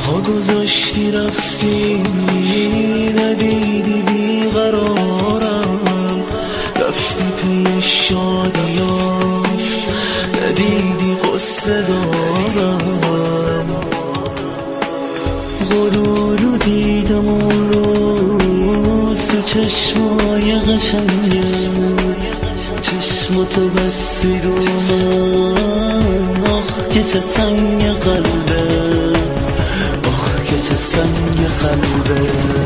پا گذاشتی رفتی ندیدی بیقرارم، رفتی پی شادیات ندیدی قصه دارم. غرور رو دیدم اون روز تو چشمای قشنگت، چشماتو بستی رو من، آخ که چه سنگ قلبه، آخ که چه سنگ قلبه.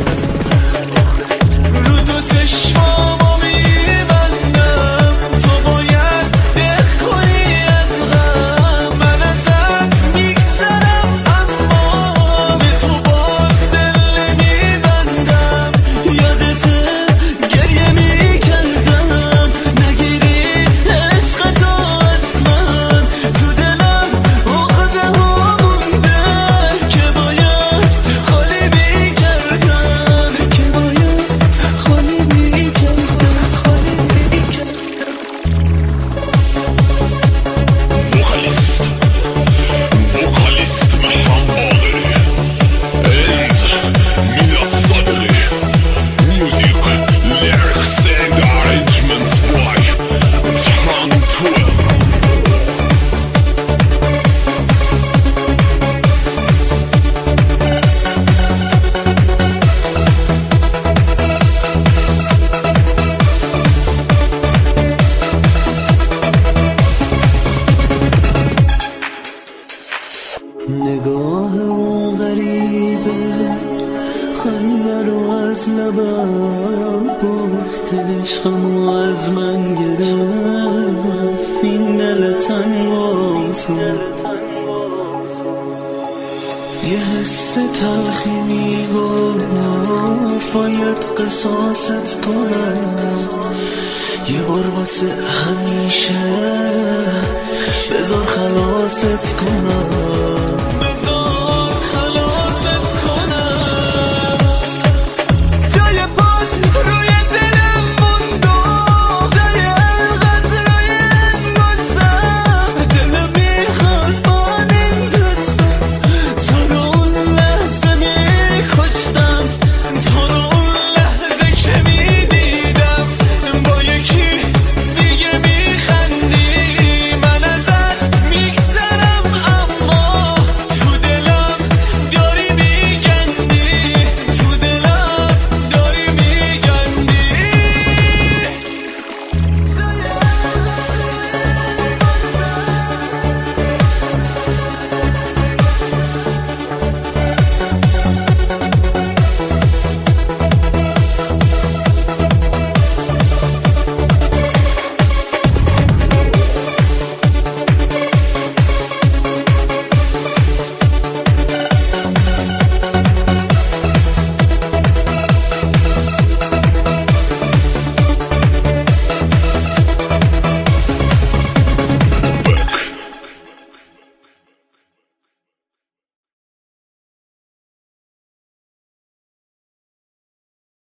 رو تو چشمامو میبندم تو باید دق کنی از غم، من ازت میگذرم اما به تو باز دل نمیبندم. یادته گریه میکردم نگیری عشق تو از من، تو دلم عقده ها مونده که باید خالی میکردم، که باید خالی میکردم، خالی میکردم. وکالیست محرم باقری، انت میلاد صدری، میوزیک لیریکس اند ارنجمنتس بای تهران تور. نگاه اون غریبه خنده رو از لبم برد، عشقمو از من گرفت این دل تنگاتو. یه حس تلخی میگفت باید قصاصت کنم، یه بار واسه همیشه بذار خلاصت کنم.